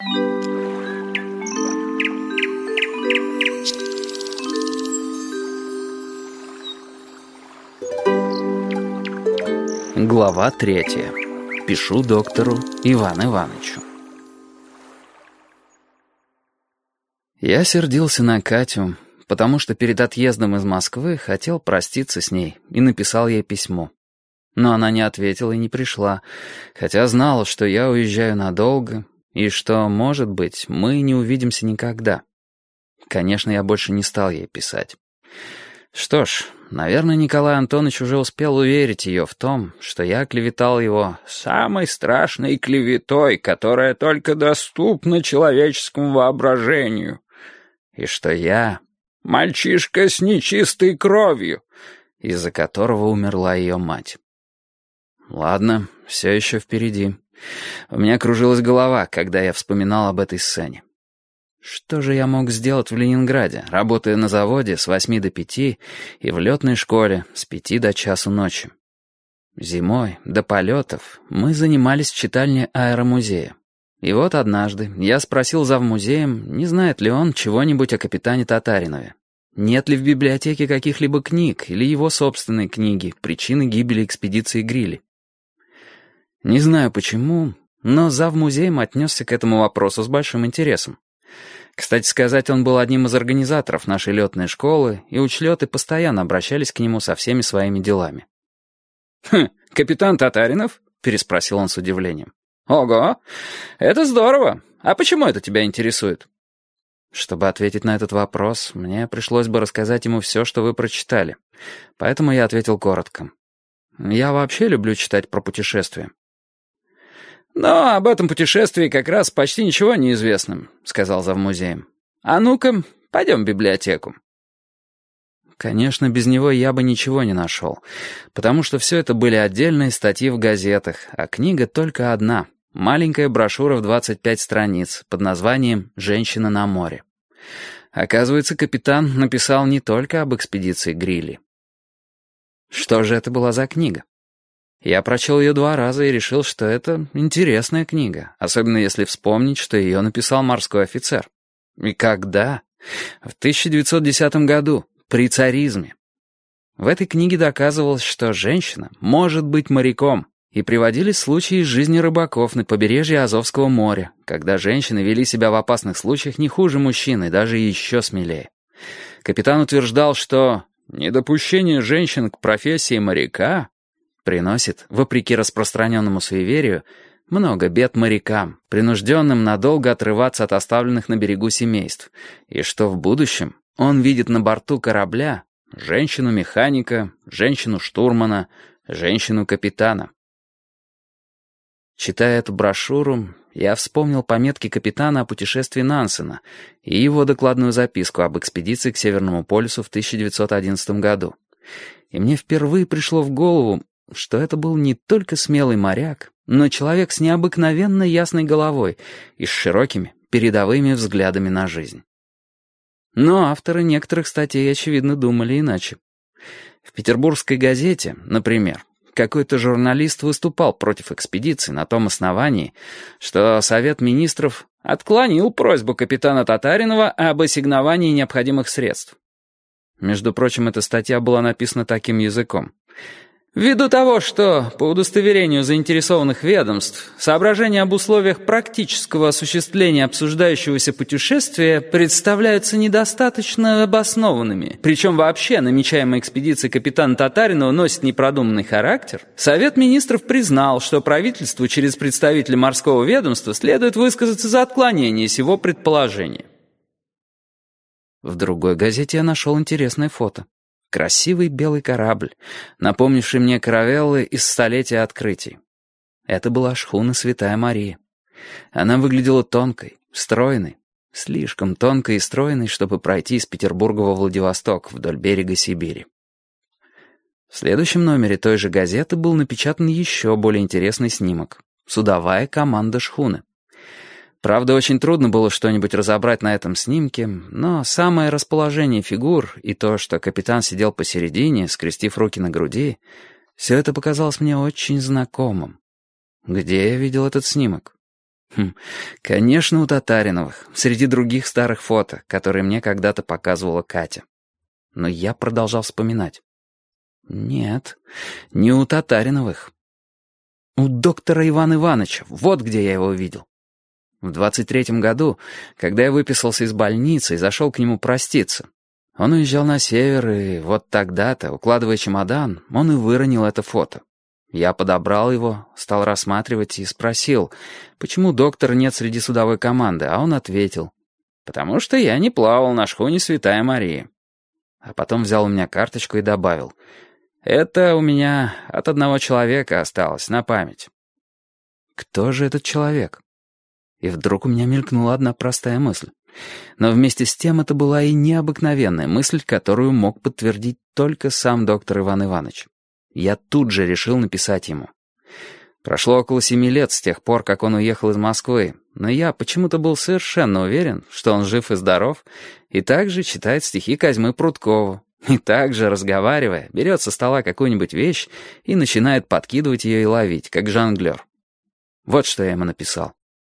Глава 3. Пишу доктору Ивану Ивановичу. Я сердился на Катю, потому что перед отъездом из Москвы хотел проститься с ней и написал ей письмо. Но она не ответила и не пришла, хотя знала, что я уезжаю надолго и что, может быть, мы не увидимся никогда. Конечно, я больше не стал ей писать. Что ж, наверное, Николай Антонович уже успел уверить ее в том, что я клеветал его самой страшной клеветой, которая только доступна человеческому воображению, и что я мальчишка с нечистой кровью, из-за которого умерла ее мать. Ладно, все еще впереди. У меня кружилась голова, когда я вспоминал об этой сцене. Что же я мог сделать в Ленинграде, работая на заводе с 8 до 5 и в летной школе с 5 до часу ночи? Зимой, до полетов, мы занимались в читальне аэромузея. И вот однажды я спросил завмузеем, не знает ли он чего-нибудь о капитане Татаринове. Нет ли в библиотеке каких-либо книг или его собственной книги «Причины гибели экспедиции Грилли». Не знаю почему, но завмузеем отнесся к этому вопросу с большим интересом. Кстати сказать, он был одним из организаторов нашей летной школы, и учлеты постоянно обращались к нему со всеми своими делами. «Капитан Татаринов?» — переспросил он с удивлением. «Ого, это здорово. А почему это тебя интересует?» Чтобы ответить на этот вопрос, мне пришлось бы рассказать ему все, что вы прочитали. Поэтому я ответил коротко. Я вообще люблю читать про путешествия. «Но об этом путешествии как раз почти ничего не известно», — сказал завмузеем. «А ну-ка, пойдем в библиотеку». Конечно, без него я бы ничего не нашел, потому что все это были отдельные статьи в газетах, а книга только одна, маленькая брошюра в 25 страниц под названием «Женщина на море». Оказывается, капитан написал не только об экспедиции Грилли. Что же это была за книга? Я прочел ее 2 раза и решил, что это интересная книга, особенно если вспомнить, что ее написал морской офицер. И когда? В 1910 году, при царизме. В этой книге доказывалось, что женщина может быть моряком, и приводились случаи из жизни рыбаков на побережье Азовского моря, когда женщины вели себя в опасных случаях не хуже мужчин и даже еще смелее. Капитан утверждал, что недопущение женщин к профессии моряка приносит, вопреки распространенному суеверию, много бед морякам, принужденным надолго отрываться от оставленных на берегу семейств, и что в будущем он видит на борту корабля женщину-механика, женщину-штурмана, женщину-капитана. Читая эту брошюру, я вспомнил пометки капитана о путешествии Нансена и его докладную записку об экспедиции к Северному полюсу в 1911 году. И мне впервые пришло в голову, что это был не только смелый моряк, но человек с необыкновенно ясной головой и с широкими, передовыми взглядами на жизнь. Но авторы некоторых статей, очевидно, думали иначе. В петербургской газете, например, какой-то журналист выступал против экспедиции на том основании, что Совет Министров отклонил просьбу капитана Татаринова об ассигновании необходимых средств. Между прочим, эта статья была написана таким языком. Ввиду того, что, по удостоверению заинтересованных ведомств, соображения об условиях практического осуществления обсуждающегося путешествия представляются недостаточно обоснованными, причем вообще намечаемая экспедиция капитана Татаринова носит непродуманный характер, Совет Министров признал, что правительству через представителя морского ведомства следует высказаться за отклонение сего предположения. В другой газете я нашел интересное фото. Красивый белый корабль, напомнивший мне каравеллы из столетия открытий. Это была шхуна «Святая Мария». Она выглядела тонкой, стройной, слишком тонкой и стройной, чтобы пройти из Петербурга во Владивосток вдоль берега Сибири. В следующем номере той же газеты был напечатан еще более интересный снимок. Судовая команда шхуны. Правда, очень трудно было что-нибудь разобрать на этом снимке, но самое расположение фигур и то, что капитан сидел посередине, скрестив руки на груди, все это показалось мне очень знакомым. Где я видел этот снимок? Хм, конечно, у Татариновых, среди других старых фото, которые мне когда-то показывала Катя. Но я продолжал вспоминать. Нет, не у Татариновых. У доктора Ивана Ивановича, вот где я его видел. В 23-м году, когда я выписался из больницы и зашел к нему проститься. Он уезжал на север, и вот тогда-то, укладывая чемодан, он и выронил это фото. Я подобрал его, стал рассматривать и спросил, почему доктора нет среди судовой команды, а он ответил, потому что я не плавал на шхуне «Святая Мария». А потом взял у меня карточку и добавил, это у меня от одного человека осталось на память. Кто же этот человек? И вдруг у меня мелькнула одна простая мысль. Но вместе с тем это была и необыкновенная мысль, которую мог подтвердить только сам доктор Иван Иванович. Я тут же решил написать ему. Прошло около 7 лет с тех пор, как он уехал из Москвы, но я почему-то был совершенно уверен, что он жив и здоров, и также читает стихи Козьмы Прудкова, и также, разговаривая, берет со стола какую-нибудь вещь и начинает подкидывать ее и ловить, как жонглер. Вот что я ему написал.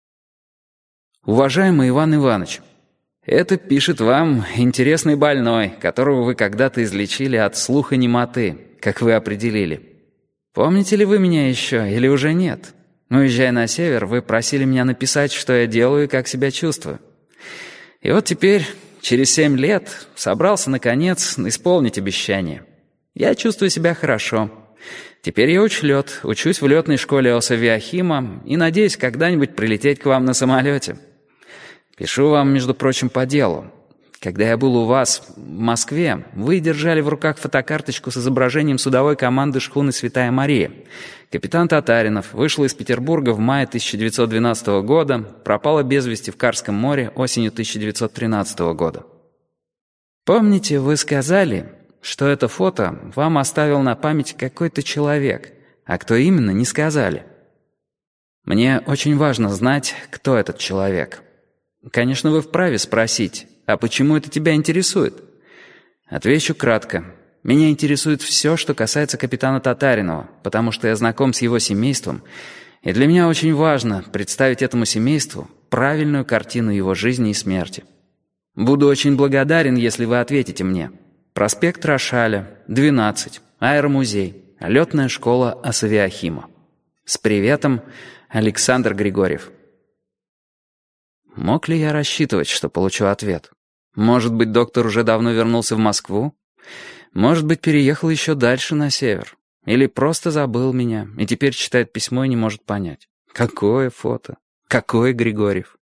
«Уважаемый Иван Иванович, это пишет вам интересный больной, которого вы когда-то излечили от слухонемоты, как вы определили. Помните ли вы меня еще или уже нет? Уезжая на север, вы просили меня написать, что я делаю и как себя чувствую. И вот теперь, через 7 лет, собрался, наконец, исполнить обещание. Я чувствую себя хорошо. Теперь я учусь в летной школе Осавиахима и надеюсь когда-нибудь прилететь к вам на самолете. Пишу вам, между прочим, по делу. Когда я был у вас в Москве, вы держали в руках фотокарточку с изображением судовой команды шхуны «Святая Мария». Капитан Татаринов вышел из Петербурга в мае 1912 года, пропала без вести в Карском море осенью 1913 года. Помните, вы сказали, что это фото вам оставил на память какой-то человек, а кто именно, не сказали. Мне очень важно знать, кто этот человек. Конечно, вы вправе спросить, а почему это тебя интересует? Отвечу кратко. Меня интересует все, что касается капитана Татаринова, потому что я знаком с его семейством, и для меня очень важно представить этому семейству правильную картину его жизни и смерти. Буду очень благодарен, если вы ответите мне. Проспект Рошаля, 12, аэромузей, летная школа Осавиахима. С приветом, Александр Григорьев. Мог ли я рассчитывать, что получу ответ? Может быть, доктор уже давно вернулся в Москву? Может быть, переехал еще дальше на север? Или просто забыл меня и теперь читает письмо и не может понять. Какое фото? Какой Григорьев?